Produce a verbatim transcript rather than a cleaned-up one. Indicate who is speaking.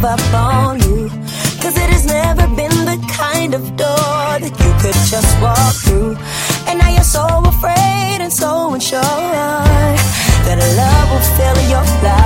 Speaker 1: give up on you, cause it has never been the kind of door that you could just walk through. And now you're so afraid and so unsure that love will fill your life.